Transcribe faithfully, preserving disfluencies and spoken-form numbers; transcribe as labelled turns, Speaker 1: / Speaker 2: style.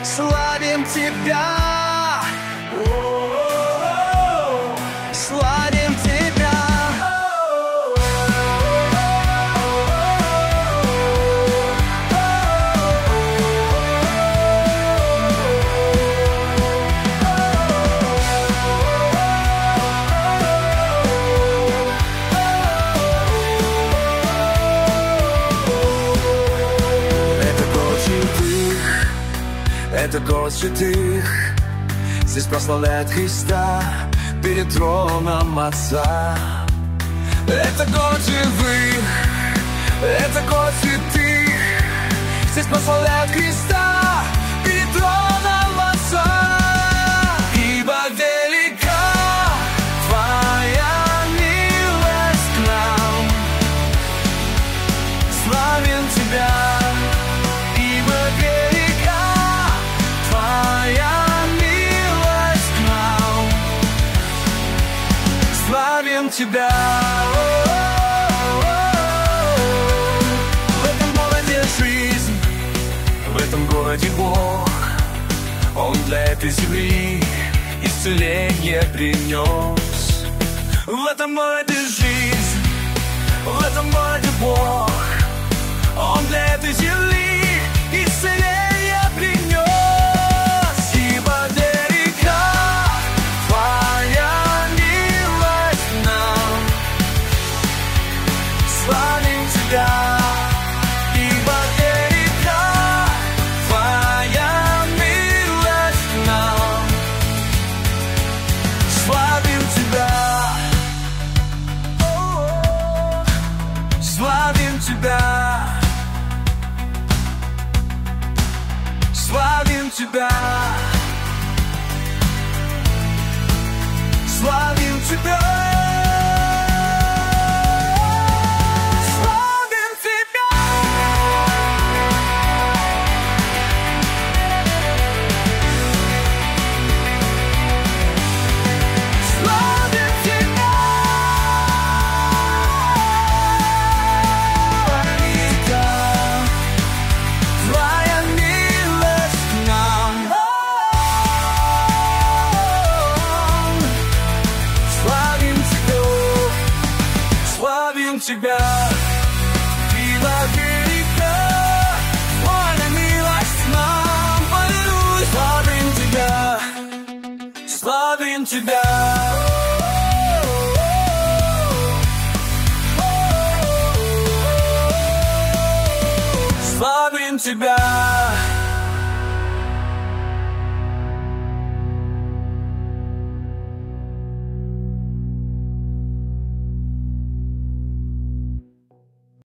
Speaker 1: Славим Тебя, славим Тебя. Это город святых, здесь прославляют Христа перед троном Отца. Это город живых, это город святых, здесь прославляют Христа перед троном Отца. Ибо велика Твоя милость к нам, славим Тебя. Славим Тебя. В этом городе жизнь, в этом городе Бог. Он для этой земли исцеление принес. В этом городе жизнь, в этом городе Бог. Он для этой земли исцеление принес. Ибо велика Твоя милость к нам, славим Тебя, славим Тебя, славим Тебя, славим Тебя. Тебя, ибо велика Твоя милость нам, аллилуйя, славим Тебя, славим Тебя, славим Тебя.